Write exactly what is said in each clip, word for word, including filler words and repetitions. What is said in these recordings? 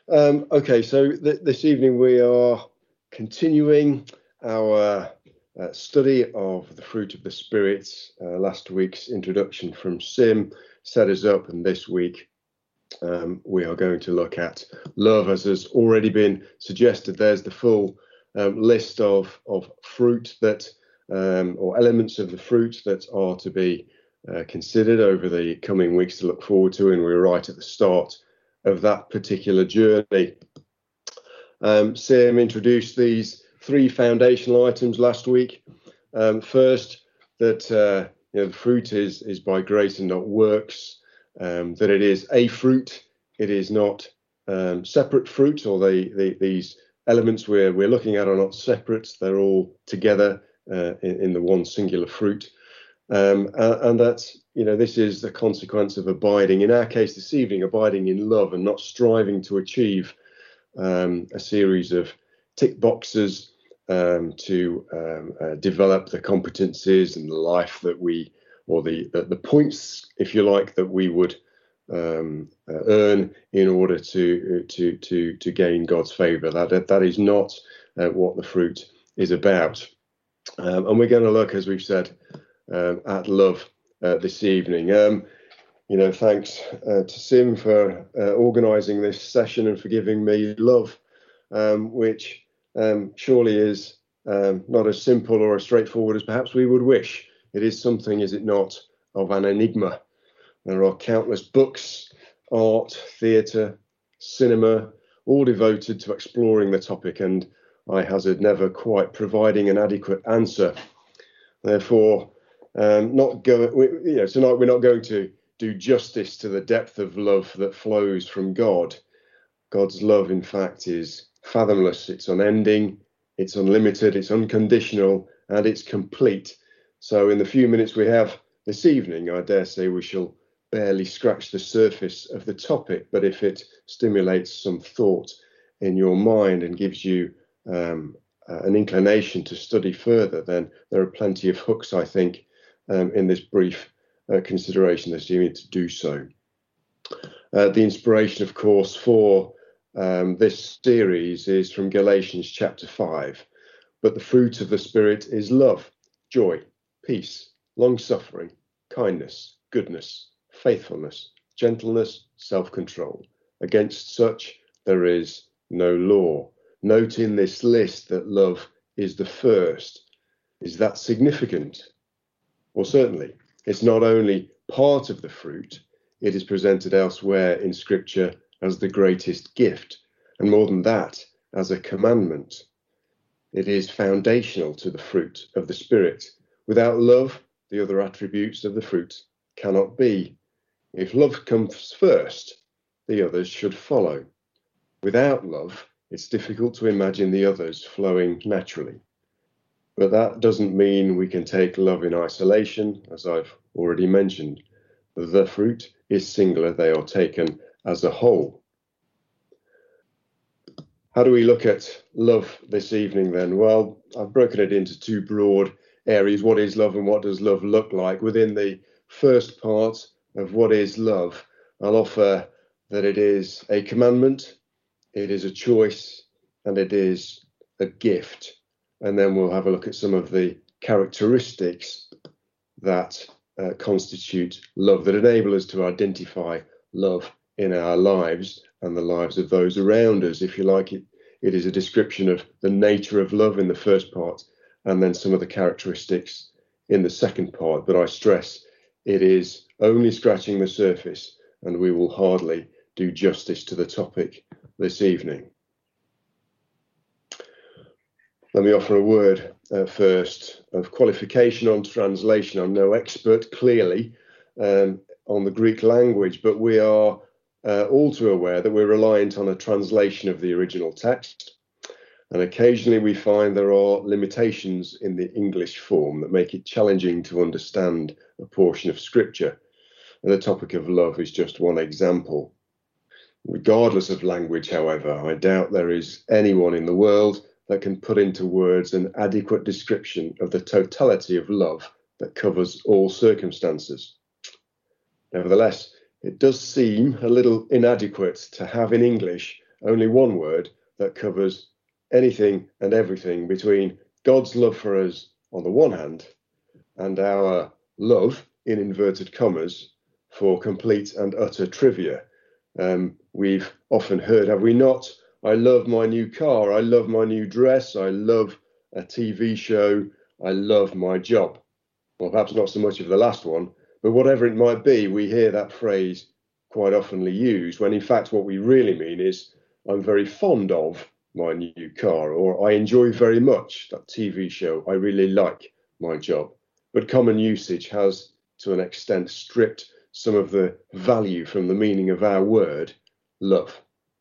Um, okay, so th this evening we are continuing our uh, study of the fruit of the Spirit. Uh, last week's introduction from Sim set us up, and this week um, we are going to look at love, as has already been suggested. There's the full um, list of, of fruit that, um, or elements of the fruit that are to be uh, considered over the coming weeks to look forward to, and we're right at the start of that particular journey. Um, Sam introduced these three foundational items last week. Um, first, that uh, you know, the fruit is is by grace and not works. Um, that it is a fruit. It is not um, separate fruit, or they, they, these elements we're we're looking at are not separate. They're all together uh, in, in the one singular fruit. Um, and, and that's, you know, this is the consequence of abiding, in our case this evening, abiding in love and not striving to achieve um, a series of tick boxes um, to um, uh, develop the competencies and the life that we, or the, the, the points, if you like, that we would um, uh, earn in order to, to, to, to gain God's favour. That, that is not uh, what the fruit is about. Um, and we're going to look, as we've said, Um, at love uh, this evening. Um, you know, thanks uh, to Sim for uh, organising this session and for giving me love, um, which um, surely is um, not as simple or as straightforward as perhaps we would wish. It is something, is it not, of an enigma. There are countless books, art, theatre, cinema, all devoted to exploring the topic, and I hazard never quite providing an adequate answer. Therefore, Um, not go, we, you know, tonight we're not going to do justice to the depth of love that flows from God. God's love, in fact, is fathomless. It's unending, it's unlimited, it's unconditional, and it's complete. So in the few minutes we have this evening, I dare say we shall barely scratch the surface of the topic. But if it stimulates some thought in your mind and gives you um, uh, an inclination to study further, then there are plenty of hooks, I think, Um, in this brief uh, consideration this evening to do so. Uh, the inspiration, of course, for um, this series is from Galatians chapter five. But the fruit of the Spirit is love, joy, peace, long-suffering, kindness, goodness, faithfulness, gentleness, self-control. Against such there is no law. Note in this list that love is the first. Is that significant? Well, certainly, it's not only part of the fruit, it is presented elsewhere in Scripture as the greatest gift, and more than that, as a commandment. It is foundational to the fruit of the Spirit. Without love, the other attributes of the fruit cannot be. If love comes first, the others should follow. Without love, it's difficult to imagine the others flowing naturally. But that doesn't mean we can take love in isolation, as I've already mentioned. The fruit is singular, they are taken as a whole. How do we look at love this evening then? Well, I've broken it into two broad areas. What is love and what does love look like? Within the first part of what is love, I'll offer that it is a commandment, it is a choice, and it is a gift. And then we'll have a look at some of the characteristics that uh, constitute love, that enable us to identify love in our lives and the lives of those around us. If you like, it, it is a description of the nature of love in the first part, and then some of the characteristics in the second part. But I stress it is only scratching the surface, and we will hardly do justice to the topic this evening. Let me offer a word uh, first of qualification on translation. I'm no expert, clearly, um, on the Greek language, but we are uh, all too aware that we're reliant on a translation of the original text. And occasionally we find there are limitations in the English form that make it challenging to understand a portion of Scripture. And the topic of love is just one example. Regardless of language, however, I doubt there is anyone in the world that can put into words an adequate description of the totality of love that covers all circumstances. Nevertheless, it does seem a little inadequate to have in English only one word that covers anything and everything between God's love for us on the one hand and our love, in inverted commas, for complete and utter trivia. Um, we've often heard, have we not? I love my new car. I love my new dress. I love a T V show. I love my job. Well, perhaps not so much of the last one, but whatever it might be, we hear that phrase quite oftenly used, when in fact what we really mean is, I'm very fond of my new car, or I enjoy very much that T V show. I really like my job. But common usage has, to an extent, stripped some of the value from the meaning of our word, love.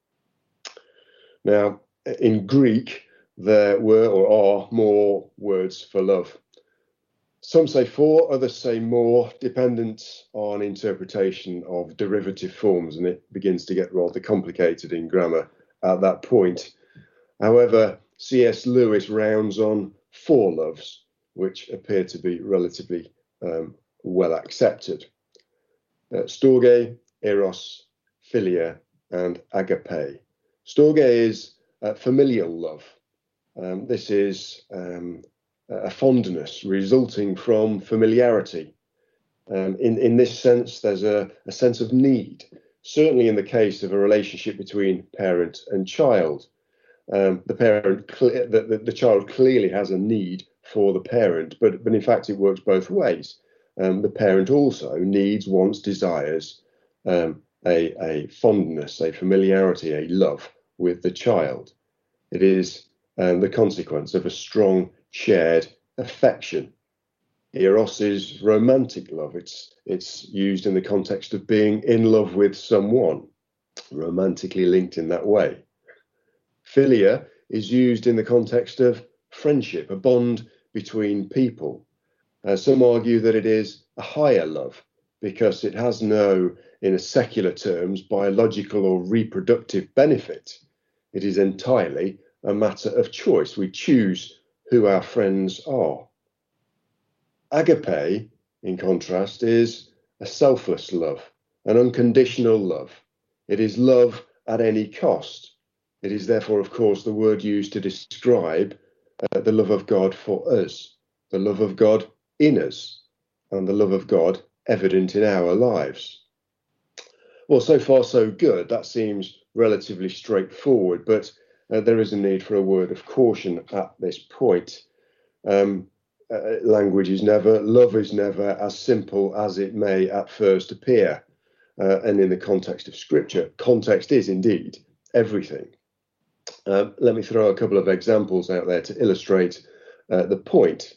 Now, in Greek, there were or are more words for love. Some say four, others say more, dependent on interpretation of derivative forms, and it begins to get rather complicated in grammar at that point. However, C S Lewis rounds on four loves, which appear to be relatively um, well accepted. Uh, storge, eros, philia, and agape. Storge is uh, familial love. Um, this is um, a fondness resulting from familiarity. Um, in, in this sense, there's a, a sense of need, certainly in the case of a relationship between parent and child. Um, the parent, the, the, the child clearly has a need for the parent, but, but in fact it works both ways. Um, the parent also needs, wants, desires um, a, a fondness, a familiarity, a love with the child. It is um, the consequence of a strong shared affection. Eros is romantic love. It's, it's used in the context of being in love with someone, romantically linked in that way. Philia is used in the context of friendship, a bond between people. Uh, some argue that it is a higher love because it has no, in a secular terms, biological or reproductive benefit. It is entirely a matter of choice. We choose who our friends are. Agape, in contrast, is a selfless love, an unconditional love. It is love at any cost. It is therefore, of course, the word used to describe uh, the love of God for us, the love of God in us, and the love of God evident in our lives. Well, so far so good. That seems relatively straightforward, but uh, there is a need for a word of caution at this point. Um, uh, language is never, love is never as simple as it may at first appear. Uh, and in the context of Scripture, context is indeed everything. Uh, let me throw a couple of examples out there to illustrate uh, the point.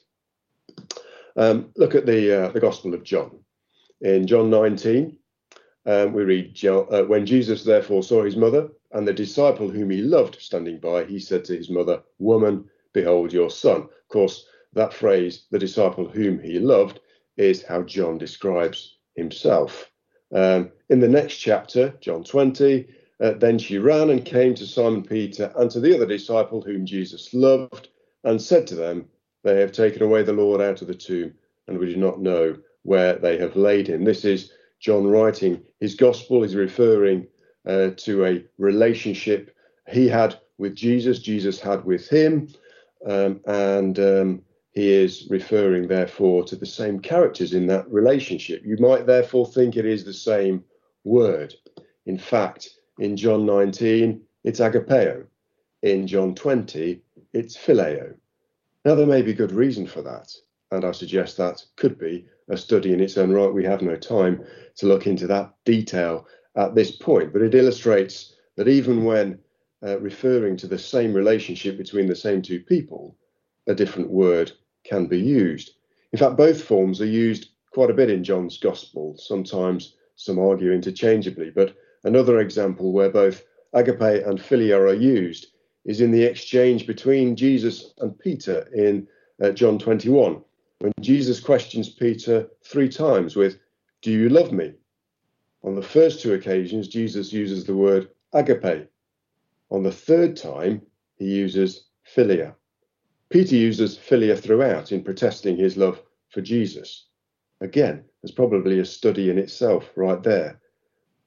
Um, look at the uh, the Gospel of John. In John nineteen, um, we read, uh, when Jesus therefore saw his mother and the disciple whom he loved standing by, he said to his mother, "Woman, behold your son." Of course, that phrase, the disciple whom he loved, is how John describes himself. Um, in the next chapter, John twenty, uh, then she ran and came to Simon Peter and to the other disciple whom Jesus loved and said to them, "They have taken away the Lord out of the tomb, and we do not know where they have laid him." This is John writing his gospel. He's referring uh, to a relationship he had with Jesus, Jesus had with him, um, and um, he is referring, therefore, to the same characters in that relationship. You might therefore think it is the same word. In fact, in John nineteen, it's agapeo. In John twenty, it's phileo. Now, there may be good reason for that, and I suggest that could be a study in its own right. We have no time to look into that detail at this point, but it illustrates that even when uh, referring to the same relationship between the same two people, a different word can be used. In fact, both forms are used quite a bit in John's Gospel. Sometimes some argue interchangeably, but another example where both agape and philia are used is in the exchange between Jesus and Peter in uh, John twenty-one, when Jesus questions Peter three times with, "Do you love me?" On the first two occasions, Jesus uses the word agape. On the third time, he uses philia. Peter uses philia throughout in protesting his love for Jesus. Again, there's probably a study in itself right there.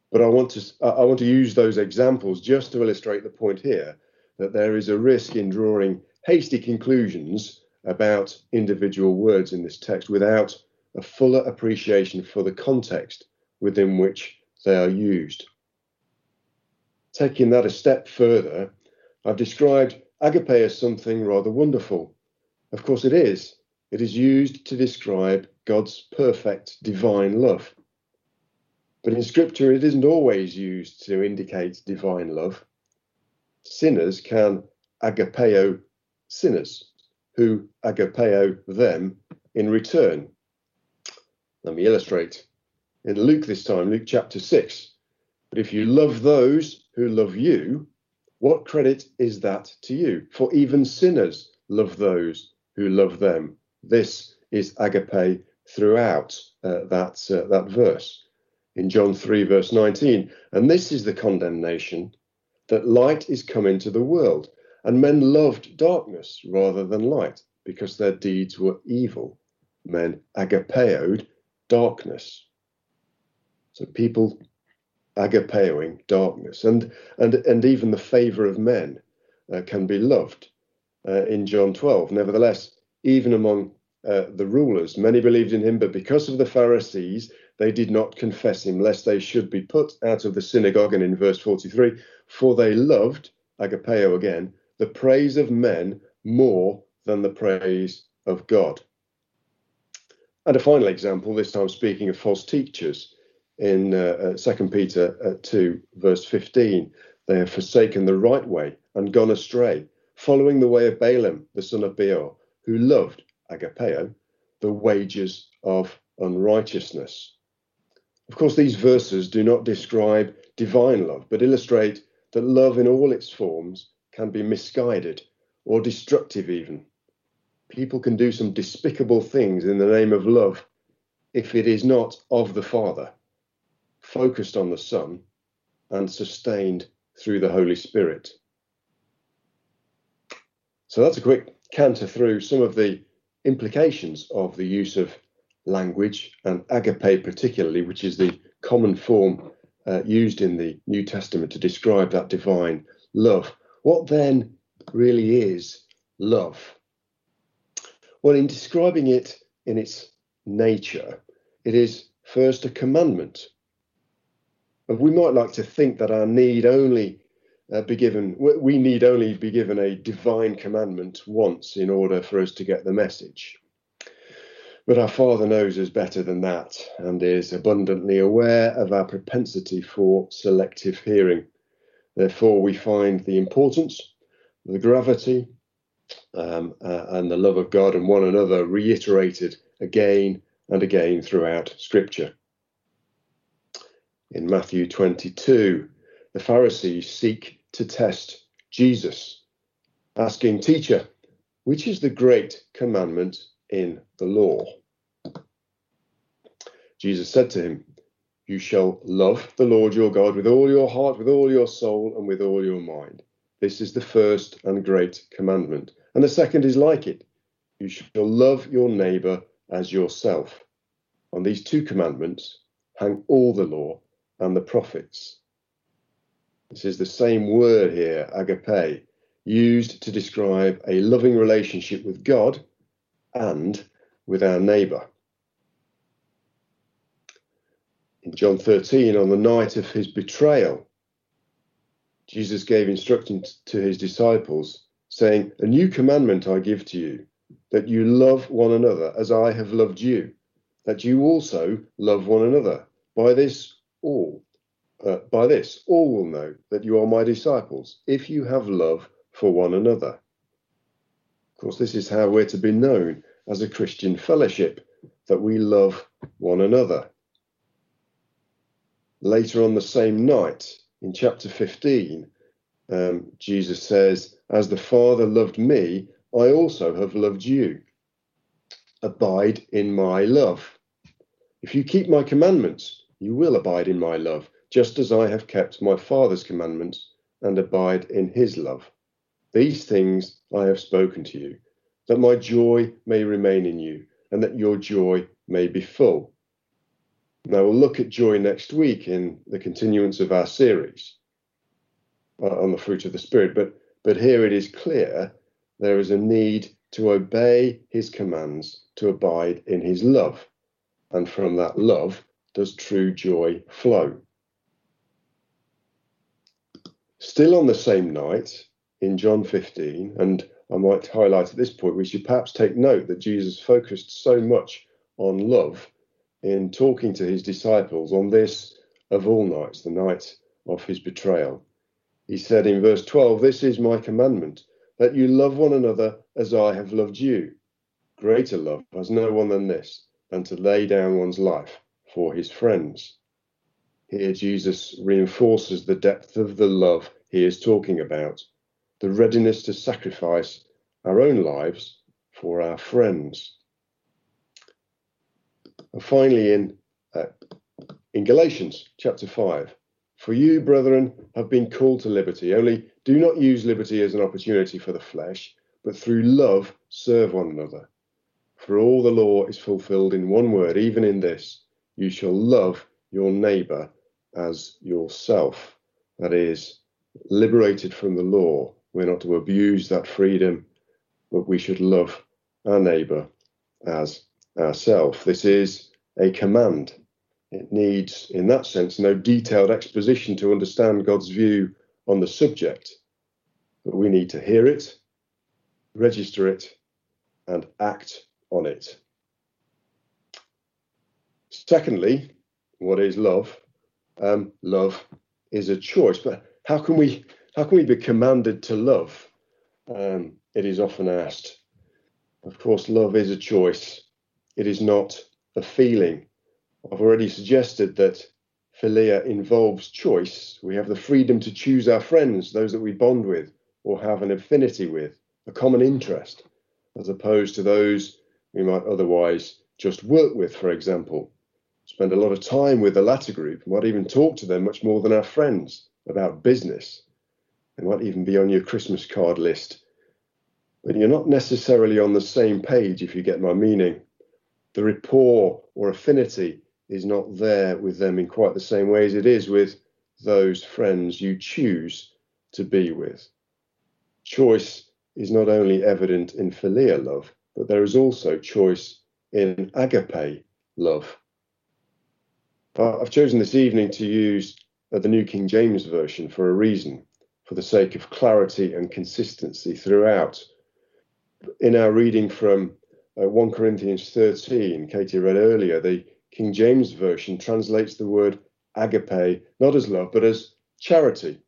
But I want to I want to use those examples just to illustrate the point here that there is a risk in drawing hasty conclusions about individual words in this text without a fuller appreciation for the context within which they are used. Taking that a step further, I've described agape as something rather wonderful. Of course it is. It is used to describe God's perfect divine love. But in Scripture, it isn't always used to indicate divine love. Sinners can agapeo sinners, who agapeo them in return. Let me illustrate. In Luke this time, Luke chapter six. But if you love those who love you, what credit is that to you? For even sinners love those who love them. This is agape throughout uh, that, uh, that verse. In John three, verse nineteen, and this is the condemnation, that light is come into the world, and men loved darkness rather than light, because their deeds were evil. Men agapeoed darkness. So people agapeoing darkness, and and and even the favour of men uh, can be loved. Uh, in John twelve, nevertheless, even among uh, the rulers, many believed in him, but because of the Pharisees, they did not confess him, lest they should be put out of the synagogue. And in verse forty-three, for they loved, agapeo again, the praise of men more than the praise of God. And a final example, this time speaking of false teachers, in uh, Second Peter uh, two, verse fifteen, they have forsaken the right way and gone astray, following the way of Balaam, the son of Beor, who loved, agapeo, the wages of unrighteousness. Of course, these verses do not describe divine love, but illustrate that love in all its forms can be misguided or destructive even. People can do some despicable things in the name of love if it is not of the Father, focused on the Son, and sustained through the Holy Spirit. So that's a quick canter through some of the implications of the use of language, and agape particularly, which is the common form uh, used in the New Testament to describe that divine love. What then really is love? Well, in describing it in its nature, it is first a commandment. And we might like to think that our need only uh, be given, we need only be given a divine commandment once in order for us to get the message. But our Father knows us better than that and is abundantly aware of our propensity for selective hearing. Therefore, we find the importance, the gravity, um, uh, and the love of God and one another reiterated again and again throughout Scripture. In Matthew twenty-two, the Pharisees seek to test Jesus, asking, "Teacher, which is the great commandment in the law?" Jesus said to him, "You shall love the Lord your God with all your heart, with all your soul, and with all your mind. This is the first and great commandment. And the second is like it. You shall love your neighbour as yourself. On these two commandments hang all the law and the prophets." This is the same word here, agape, used to describe a loving relationship with God and with our neighbour. In John thirteen, on the night of his betrayal, Jesus gave instructions to his disciples, saying, "A new commandment I give to you, that you love one another as I have loved you, that you also love one another. By this all, uh, by this all will know that you are my disciples, if you have love for one another." Of course, this is how we're to be known as a Christian fellowship, that we love one another. Later on the same night, in chapter fifteen, um, Jesus says, "As the Father loved me, I also have loved you. Abide in my love. If you keep my commandments, you will abide in my love, just as I have kept my Father's commandments and abide in his love. These things I have spoken to you, that my joy may remain in you, and that your joy may be full." Now, we'll look at joy next week in the continuance of our series on the fruit of the Spirit, but, but here it is clear there is a need to obey his commands, to abide in his love, and from that love does true joy flow. Still on the same night, in John fifteen, and I might highlight at this point, we should perhaps take note that Jesus focused so much on love in talking to his disciples on this of all nights, the night of his betrayal. He said in verse twelve, "This is my commandment, that you love one another as I have loved you. Greater love has no one than this, than to lay down one's life for his friends." Here Jesus reinforces the depth of the love he is talking about, the readiness to sacrifice our own lives for our friends. And finally, in, uh, in Galatians chapter five, "For you, brethren, have been called to liberty, only do not use liberty as an opportunity for the flesh, but through love serve one another. For all the law is fulfilled in one word, even in this, you shall love your neighbour as yourself." That is, liberated from the law, we're not to abuse that freedom, but we should love our neighbour as ourselves. This is a command. It needs, in that sense, no detailed exposition to understand God's view on the subject, but we need to hear it, register it, and act on it. Secondly, what is love? Um, love is a choice, but how can we how can we be commanded to love? Um, it is often asked. Of course, love is a choice. It is not a feeling. I've already suggested that philia involves choice. We have the freedom to choose our friends, those that we bond with or have an affinity with, a common interest, as opposed to those we might otherwise just work with, for example. Spend a lot of time with the latter group, might even talk to them much more than our friends about business. They might even be on your Christmas card list. But you're not necessarily on the same page, if you get my meaning. The rapport or affinity is not there with them in quite the same way as it is with those friends you choose to be with. Choice is not only evident in philia love, but there is also choice in agape love. Uh, I've chosen this evening to use uh, the New King James Version for a reason, for the sake of clarity and consistency throughout. In our reading from uh, First Corinthians thirteen, Katie read earlier, the King James Version translates the word agape not as love, but as charity.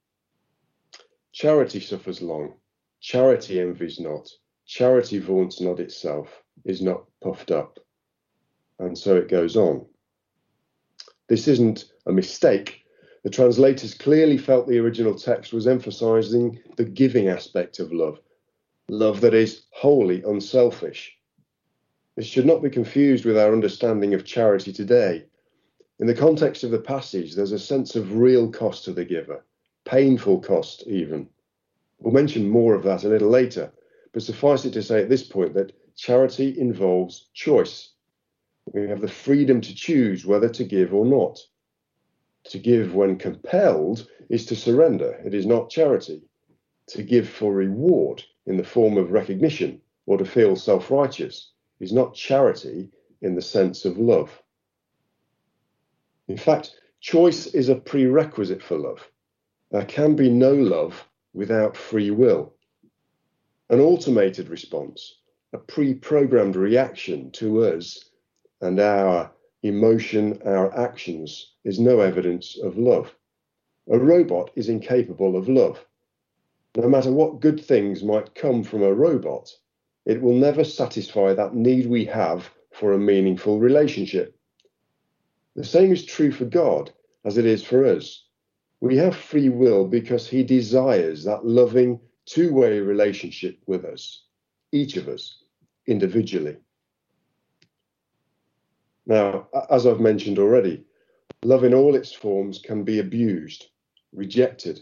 Charity suffers long. Charity envies not. Charity vaunts not itself, is not puffed up. And so it goes on. This isn't a mistake. The translators clearly felt the original text was emphasizing the giving aspect of love, love that is wholly unselfish. This should not be confused with our understanding of charity today. In the context of the passage, there's a sense of real cost to the giver, painful cost even. We'll mention more of that a little later, but suffice it to say at this point that charity involves choice. We have the freedom to choose whether to give or not. To give when compelled is to surrender. It is not charity. To give for reward in the form of recognition or to feel self-righteous is not charity in the sense of love. In fact, choice is a prerequisite for love. There can be no love without free will. An automated response, a pre-programmed reaction to us and our emotion, our actions, is no evidence of love. A robot is incapable of love. No matter what good things might come from a robot, it will never satisfy that need we have for a meaningful relationship. The same is true for God as it is for us. We have free will because he desires that loving two-way relationship with us, each of us, individually. Now, as I've mentioned already, love in all its forms can be abused, rejected,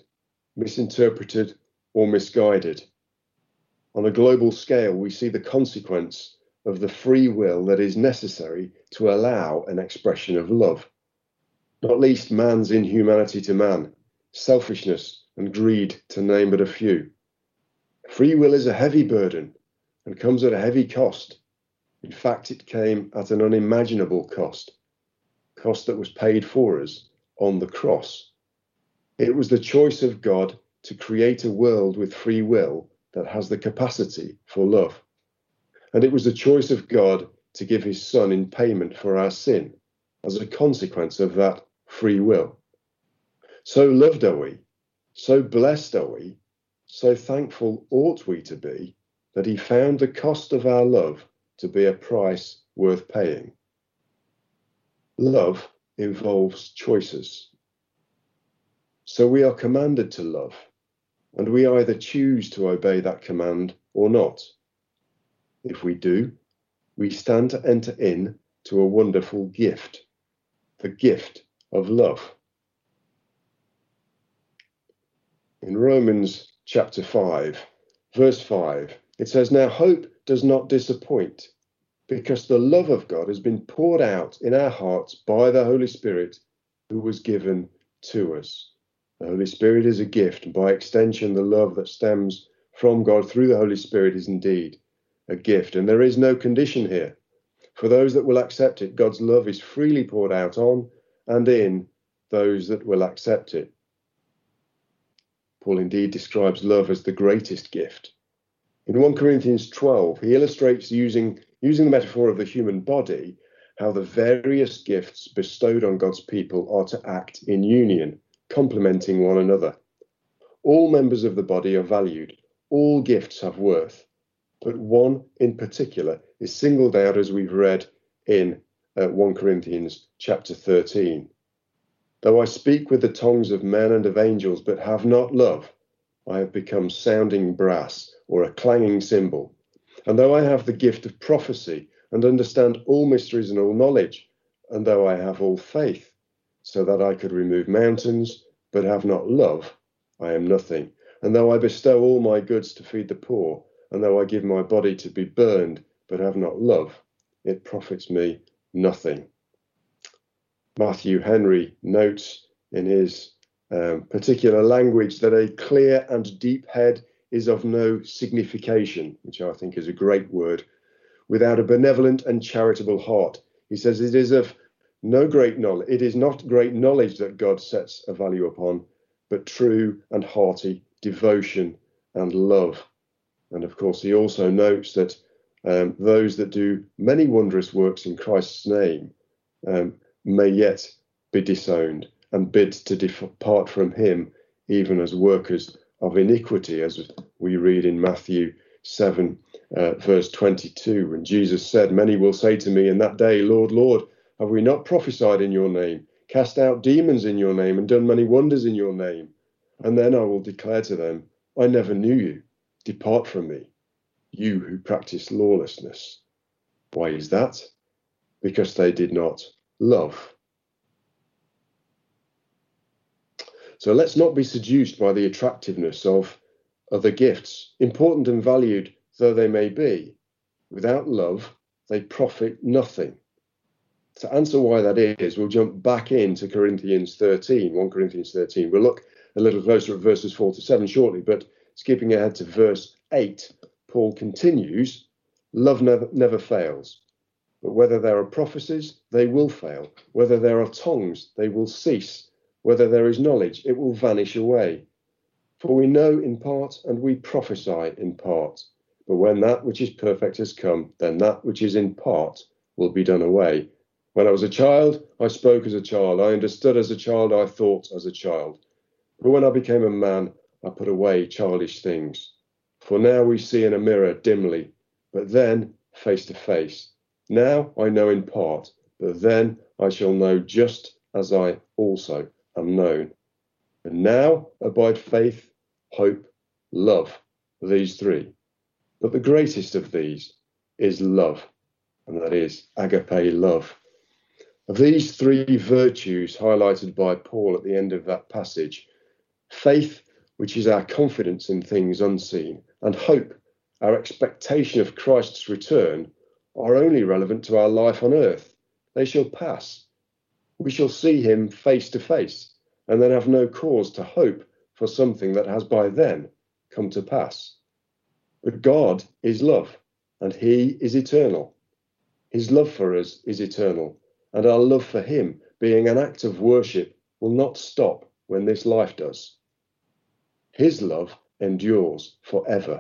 misinterpreted, or misguided. On a global scale, we see the consequence of the free will that is necessary to allow an expression of love, not least man's inhumanity to man, selfishness and greed, to name but a few. Free will is a heavy burden and comes at a heavy cost. In fact, it came at an unimaginable cost, cost that was paid for us on the cross. It was the choice of God to create a world with free will that has the capacity for love. And it was the choice of God to give his Son in payment for our sin as a consequence of that free will. So loved are we, so blessed are we, so thankful ought we to be that he found the cost of our love to be a price worth paying. Love involves choices. So we are commanded to love, and we either choose to obey that command or not. If we do, we stand to enter in to a wonderful gift, the gift of love. In Romans chapter five, verse five, it says, "Now hope does not disappoint, because the love of God has been poured out in our hearts by the Holy Spirit who was given to us." The Holy Spirit is a gift, and by extension, the love that stems from God through the Holy Spirit is indeed a gift. And there is no condition here. For those that will accept it, God's love is freely poured out on and in those that will accept it. Paul indeed describes love as the greatest gift. In First Corinthians twelve, he illustrates using, using the metaphor of the human body, how the various gifts bestowed on God's people are to act in union, complementing one another. All members of the body are valued. All gifts have worth. But one in particular is singled out, as we've read in uh, First Corinthians chapter thirteen. "Though I speak with the tongues of men and of angels, but have not love, I have become sounding brass or a clanging cymbal. And though I have the gift of prophecy and understand all mysteries and all knowledge, and though I have all faith, so that I could remove mountains, but have not love, I am nothing. And though I bestow all my goods to feed the poor, and though I give my body to be burned, but have not love, it profits me nothing." Matthew Henry notes in his um, particular language that a clear and deep head is of no signification, which I think is a great word, without a benevolent and charitable heart. He says it is of no great knowledge. It is not great knowledge that God sets a value upon, but true and hearty devotion and love. And of course, he also notes that um, those that do many wondrous works in Christ's name um, may yet be disowned and bid to depart from him, even as workers of iniquity, as we read in Matthew seven, uh, verse twenty-two. And Jesus said, "Many will say to me in that day, Lord, Lord, have we not prophesied in your name, cast out demons in your name, and done many wonders in your name? And then I will declare to them, I never knew you. Depart from me, you who practice lawlessness." Why is that? Because they did not love. So let's not be seduced by the attractiveness of other gifts, important and valued though they may be. Without love, they profit nothing. To answer why that is, we'll jump back into Corinthians thirteen, First Corinthians thirteen. We'll look a little closer at verses four to seven shortly, but skipping ahead to verse eight, Paul continues, "Love never, never fails. But whether there are prophecies, they will fail. Whether there are tongues, they will cease. Whether there is knowledge, it will vanish away. For we know in part, and we prophesy in part. But when that which is perfect has come, then that which is in part will be done away. When I was a child, I spoke as a child. I understood as a child. I thought as a child. But when I became a man, I put away childish things. For now we see in a mirror dimly, but then face to face. Now I know in part, but then I shall know just as I also am known. And now abide faith, hope, love, these three. But the greatest of these is love, and that is agape love. Of these three virtues highlighted by Paul at the end of that passage, faith, which is our confidence in things unseen, and hope, our expectation of Christ's return, are only relevant to our life on earth. They shall pass. We shall see him face to face, and then have no cause to hope for something that has by then come to pass. But God is love, and he is eternal. His love for us is eternal, and our love for him, being an act of worship, will not stop when this life does. His love endures forever.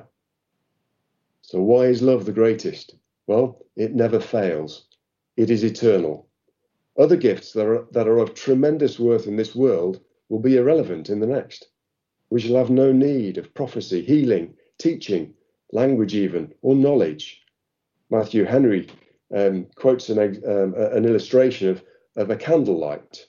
So why is love the greatest? Well, it never fails. It is eternal. Other gifts that are, that are of tremendous worth in this world will be irrelevant in the next. We shall have no need of prophecy, healing, teaching, language even, or knowledge. Matthew Henry um, quotes an, um, an illustration of, of a candlelight.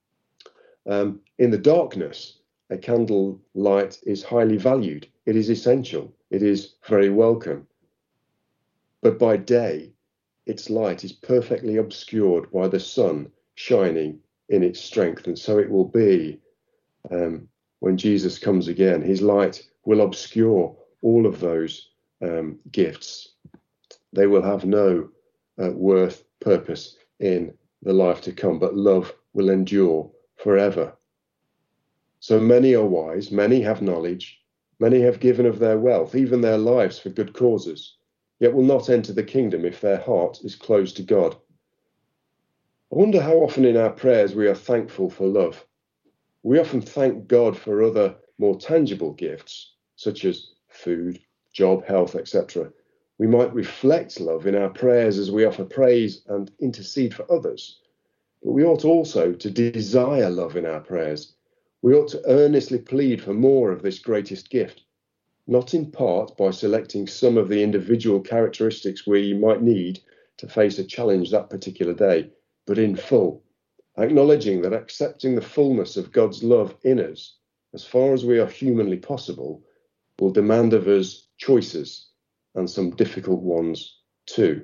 Um, in the darkness, a candle light is highly valued. It is essential. It is very welcome. But by day, its light is perfectly obscured by the sun shining in its strength. And so it will be um, when Jesus comes again. His light will obscure all of those um, gifts. They will have no uh, worth, purpose in the life to come, but love will endure forever. So many are wise, many have knowledge, many have given of their wealth, even their lives for good causes, yet will not enter the kingdom if their heart is closed to God. I wonder how often in our prayers we are thankful for love. We often thank God for other more tangible gifts, such as food, job, health, et cetera. We might reflect love in our prayers as we offer praise and intercede for others. But we ought also to desire love in our prayers. We ought to earnestly plead for more of this greatest gift, not in part by selecting some of the individual characteristics we might need to face a challenge that particular day, but in full, acknowledging that accepting the fullness of God's love in us, as far as we are humanly possible, will demand of us choices, and some difficult ones too.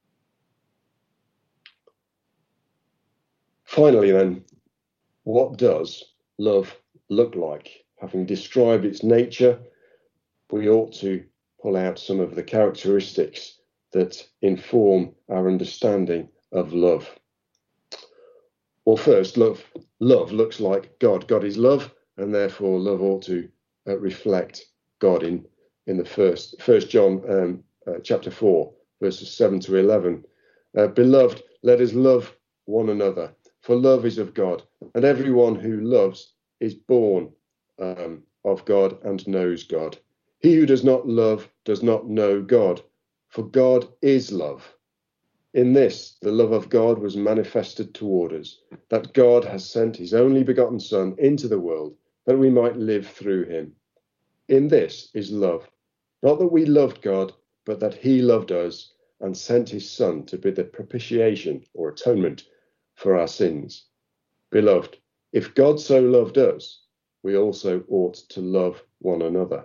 Finally then, what does love look like? Having described its nature, we ought to pull out some of the characteristics that inform our understanding of love. Well, first, love, love looks like God. God is love, and therefore love ought to uh, reflect God in, in the first, First John um, uh, chapter four, verses seven to eleven. Uh, Beloved, let us love one another, for love is of God, and everyone who loves is born um, of God and knows God. He who does not love does not know God, for God is love. In this, the love of God was manifested toward us, that God has sent his only begotten Son into the world, that we might live through him. In this is love, not that we loved God, but that he loved us and sent his Son to be the propitiation or atonement for our sins. Beloved, if God so loved us, we also ought to love one another.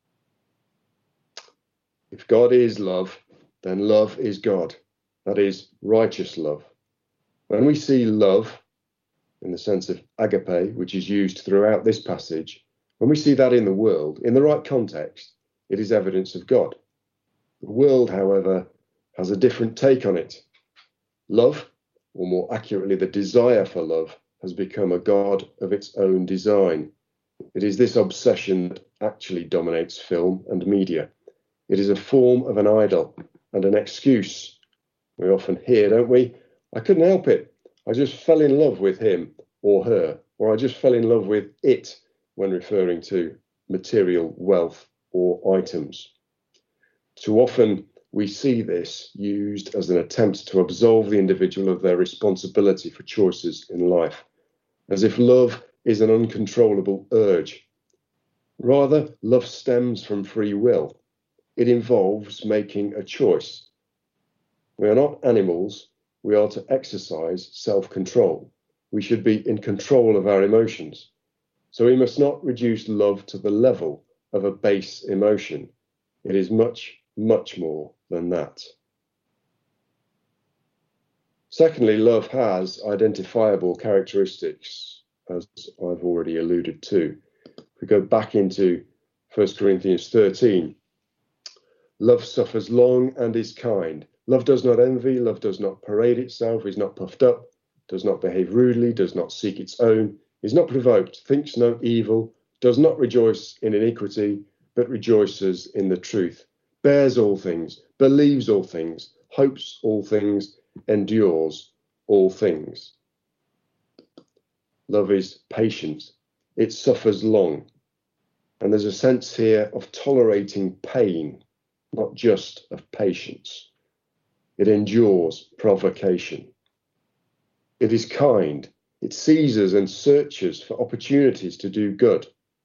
If God is love, then love is God. That is righteous love. When we see love, in the sense of agape, which is used throughout this passage, when we see that in the world, in the right context, it is evidence of God. The world, however, has a different take on it. Love, or more accurately, the desire for love, has become a god of its own design. It is this obsession that actually dominates film and media. It is a form of an idol and an excuse. We often hear, don't we? I couldn't help it. I just fell in love with him or her, or I just fell in love with it when referring to material wealth or items. Too often we see this used as an attempt to absolve the individual of their responsibility for choices in life, as if love is an uncontrollable urge. Rather, love stems from free will. It involves making a choice. We are not animals. We are to exercise self-control. We should be in control of our emotions. So we must not reduce love to the level of a base emotion. It is much, much more than that. Secondly, love has identifiable characteristics, as I've already alluded to. If we go back into First Corinthians thirteen, love suffers long and is kind. Love does not envy, love does not parade itself, is not puffed up, does not behave rudely, does not seek its own, is not provoked, thinks no evil, does not rejoice in iniquity, but rejoices in the truth, bears all things, believes all things, hopes all things, endures all things. Love is patient, it suffers long, and there's a sense here of tolerating pain, not just of patience. It endures provocation. It is kind. It seizes and searches for opportunities to do good.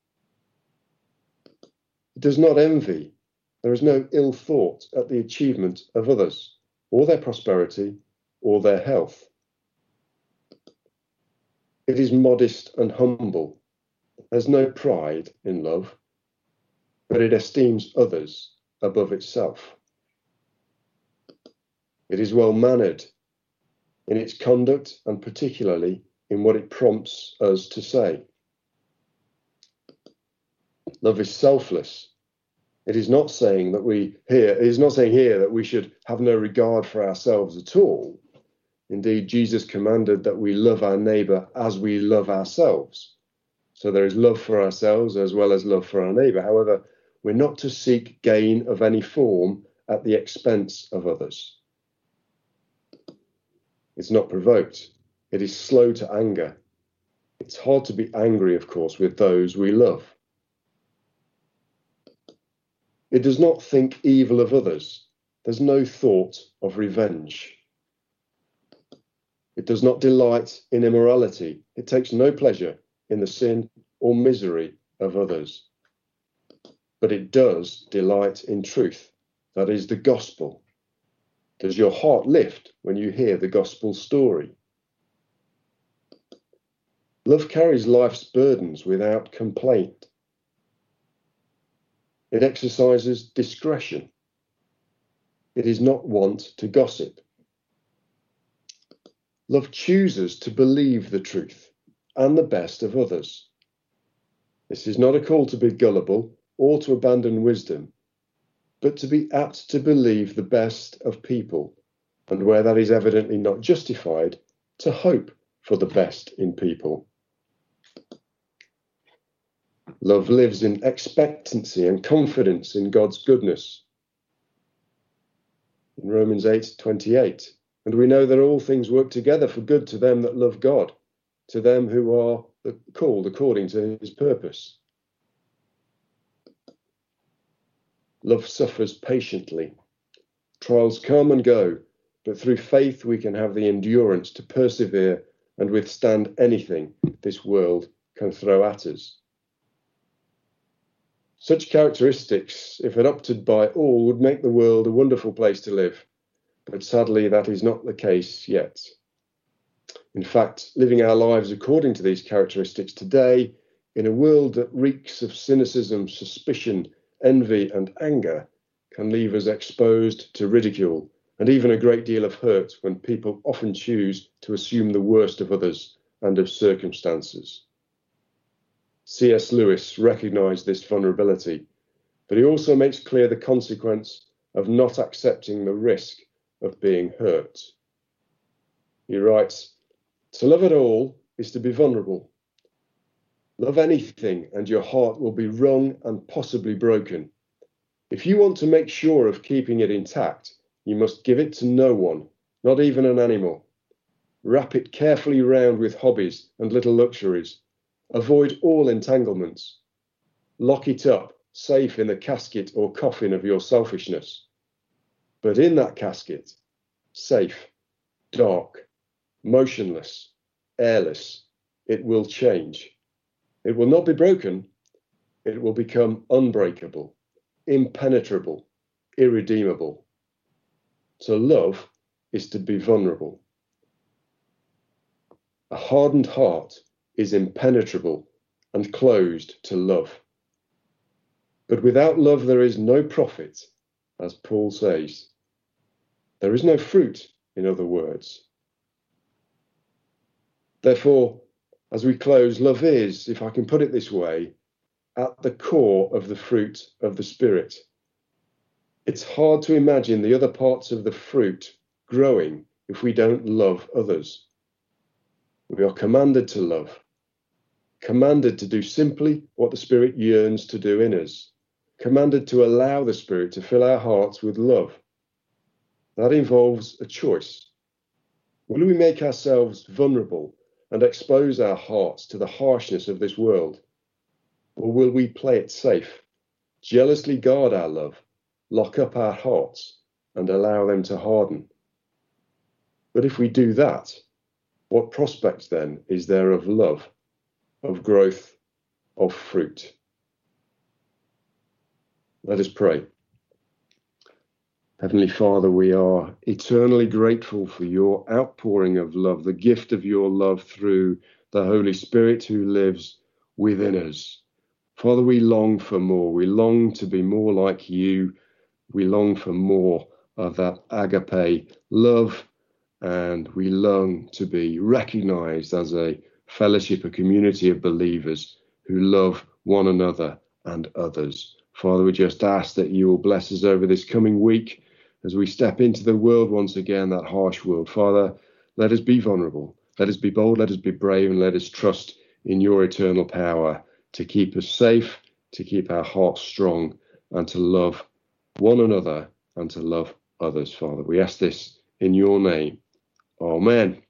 It does not envy. There is no ill thought at the achievement of others, or their prosperity, or their health. It is modest and humble. There's no pride in love, but it esteems others above itself. It is well-mannered in its conduct and particularly in what it prompts us to say. Love is selfless. It is not saying that we here, it is not saying here that we should have no regard for ourselves at all. Indeed, Jesus commanded that we love our neighbour as we love ourselves. So there is love for ourselves as well as love for our neighbour. However, we're not to seek gain of any form at the expense of others. It's not provoked. It is slow to anger. It's hard to be angry, of course, with those we love. It does not think evil of others. There's no thought of revenge. It does not delight in immorality. It takes no pleasure in the sin or misery of others. But it does delight in truth. That is the gospel. Does your heart lift when you hear the gospel story? Love carries life's burdens without complaint. It exercises discretion. It is not wont to gossip. Love chooses to believe the truth and the best of others. This is not a call to be gullible or to abandon wisdom, but to be apt to believe the best of people, and where that is evidently not justified, to hope for the best in people. Love lives in expectancy and confidence in God's goodness. In Romans eight twenty-eight, and we know that all things work together for good to them that love God, to them who are called according to his purpose. Love suffers patiently. Trials come and go, but through faith we can have the endurance to persevere and withstand anything this world can throw at us. Such characteristics, if adopted by all, would make the world a wonderful place to live, but sadly that is not the case yet. In fact, living our lives according to these characteristics today, in a world that reeks of cynicism, suspicion, envy and anger, can leave us exposed to ridicule and even a great deal of hurt when people often choose to assume the worst of others and of circumstances. C S Lewis recognised this vulnerability, but he also makes clear the consequence of not accepting the risk of being hurt. He writes, "To love at all is to be vulnerable. Love anything and your heart will be wrung and possibly broken. If you want to make sure of keeping it intact, you must give it to no one, not even an animal. Wrap it carefully round with hobbies and little luxuries. Avoid all entanglements. Lock it up, safe in the casket or coffin of your selfishness. But in that casket, safe, dark, motionless, airless, it will change. It will not be broken. It will become unbreakable, impenetrable, irredeemable. To love is to be vulnerable. A hardened heart is impenetrable and closed to love. But without love there is no profit, as Paul says. There is no fruit, in other words. Therefore, as we close, love is, if I can put it this way, at the core of the fruit of the Spirit. It's hard to imagine the other parts of the fruit growing if we don't love others. We are commanded to love, commanded to do simply what the Spirit yearns to do in us, commanded to allow the Spirit to fill our hearts with love. That involves a choice. Will we make ourselves vulnerable and expose our hearts to the harshness of this world? Or will we play it safe, jealously guard our love, lock up our hearts, and allow them to harden? But if we do that, what prospect then is there of love, of growth, of fruit? Let us pray. Heavenly Father, we are eternally grateful for your outpouring of love, the gift of your love through the Holy Spirit who lives within us. Father, we long for more. We long to be more like you. We long for more of that agape love, and we long to be recognized as a fellowship, a community of believers who love one another and others. Father, we just ask that you will bless us over this coming week as we step into the world once again, that harsh world. Father, let us be vulnerable, let us be bold, let us be brave, and let us trust in your eternal power to keep us safe, to keep our hearts strong, and to love one another and to love others, Father. We ask this in your name. Amen.